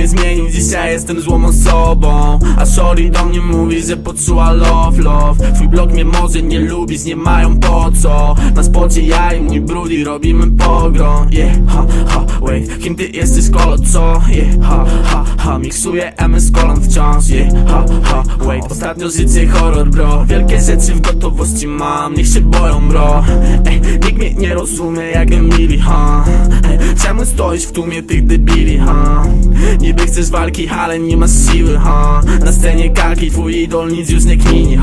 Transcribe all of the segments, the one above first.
mnie zmienił, dzisiaj jestem złą osobą. A shorty do mnie mówi, że poczuła love. Twój blog mnie może nie lubić, nie mają po co. Na spocie ja i mój brudi robimy pogrom. Wait, kim ty jesteś, kolo, co? Miksuję MS z kolą wciąż. Wait, ostatnio życie horror, bro. Wielkie rzeczy w gotowości mam, niech się boją, bro. Nikt mnie nie rozumie jak Emily, czemu stoisz w tłumie tych debili, Niby chcesz walki, ale nie masz siły, Na scenie kalki, twój idol nic już nie kmini,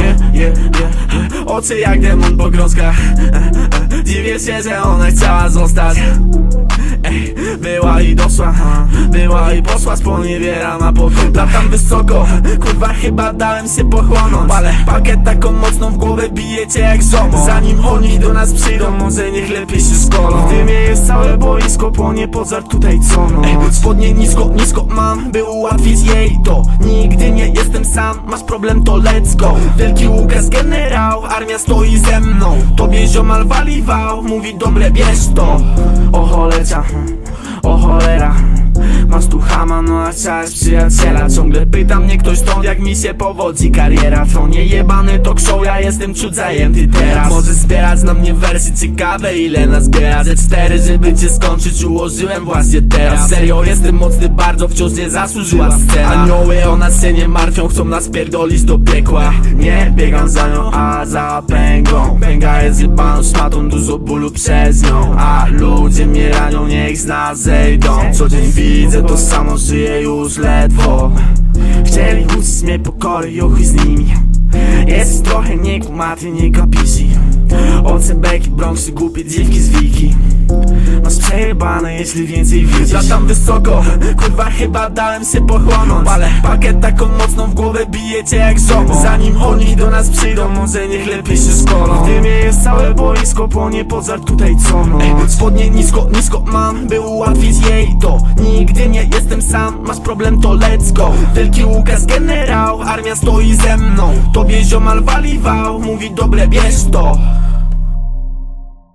Oczy jak demon po grąskach. Dziwię się, że ona chciała zostać. Była i doszła, była i poszła, sponiewiera na pokój. Latam wysoko, kurwa chyba dałem się pochłonąć. Ale pakiet taką mocną w głowę bijecie jak zomo. Zanim oni do nas przyjdą, może niech lepiej się szkolą. W dymie jest całe boisko, płonie pożar tutaj co no. Spodnie nisko mam, by ułatwić jej to. Nigdy nie jestem sam, masz problem to let's go. Wielki Łukasz generał, armia stoi ze mną. Tobie ziomal waliwał, mówi dobre bierz to. O cholecia, o cholera, masz tu chama, no a chciałeś przyjaciela. Ciągle pyta mnie ktoś stąd, jak mi się powodzi kariera. To nie jebany talk show, ja jestem ciut zajęty teraz. Możesz zbierać na mnie wersy ciekawe, ile nazbiera. Ze 4, żeby cię skończyć, ułożyłem właśnie teraz. Serio, jestem mocny bardzo, wciąż nie zasłużyła scena. Anioły o nas się nie martwią, chcą nas pierdolić do piekła. Nie biegam za nią, a za pęgą. Pęga jest jebaną szmatą, dużo bólu przez nią. A ludzie mnie ranią, niech z nas zejdą. Co dzień widzę to samo, żyję już ledwo. Chcieli uczyć mnie pokory, juchuj z nimi. Jesteś trochę niekumaty, nie kapisi. Oce, beki, Bronxy, głupie dziwki z wiki. Masz przejebane, jeśli więcej widzisz. Latam wysoko, kurwa chyba dałem się pochłonąć. Ale pakiet taką mocną w głowę bijecie jak zomo. Zanim oni do nas przyjdą, może niech lepiej się szkolą. W dymie jest całe boisko, płonie pożar tutaj co no. Spodnie nisko mam, by ułatwić jej to. Nigdy nie jestem sam, masz problem to let's go. Wielki Łukasz generał, armia stoi ze mną. Tobie ziomal waliwał, mówi dobre bierz to.